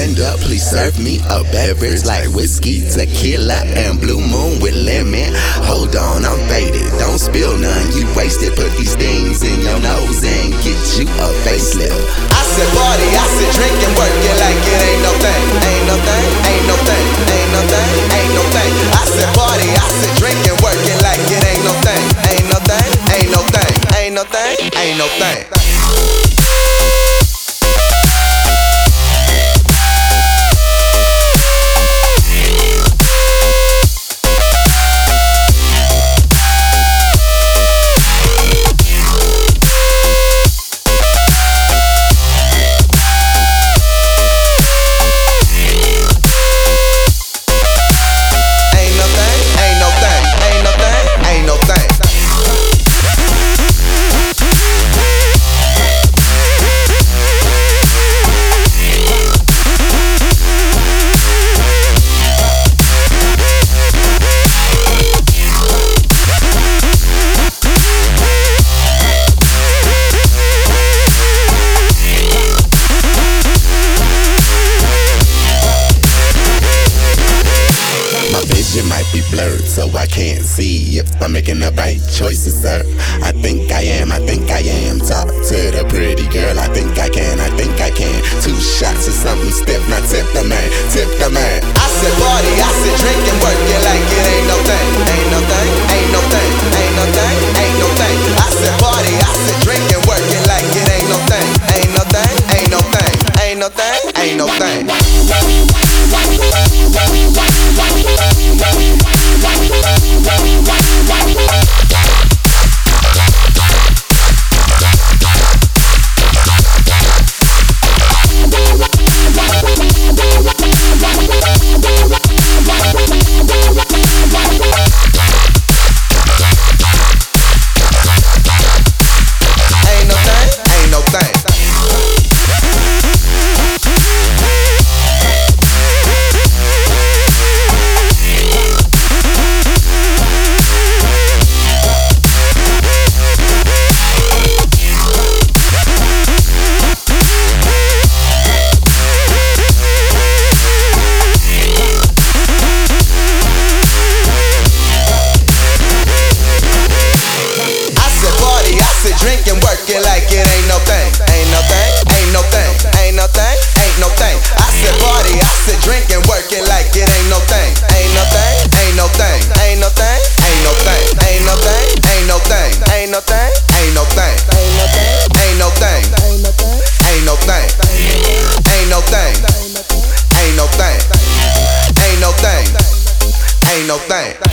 stand up, please serve me a beverage like whiskey, tequila, and blue moon with lemon. Hold on, I'm faded, don't spill none, you wasted. Put these things in your nose and get you a facelift. I said party, I said drink and work it like it ain't no thing, ain't no thing, ain't no thing, ain't no thing, ain't no thing. I said party, I said drink and work it like it ain't no thing, ain't no thing, ain't no thing, ain't no thing, ain't no thing. It might be blurred, so I can't see if I'm making the right choices, sir. I think I am, I think I am. Talk to the pretty girl, I think I can, I think I can. 2 shots of something stiff, now tip the man, tip the man. I said party, I said drink and work it like it ain't no thing, ain't no thing, ain't no thing, ain't no thing, ain't no thing. I said party, I said drink and work it like it ain't no thing, ain't no thing, ain't no thing, ain't no thing, ain't no thing. Drink and work it like it ain't no thing, ain't no thing, ain't no thing, ain't no thing, ain't no thing. I said party, I said drink and work it like it ain't no thing, ain't no thing, ain't no thing, ain't no thing, ain't no thing, ain't no thing, ain't no thing, ain't no thing, ain't no thing, ain't no thing, ain't no thing, ain't no thing, ain't no thing, ain't no thing, ain't no thing, ain't no thing, ain't no thing.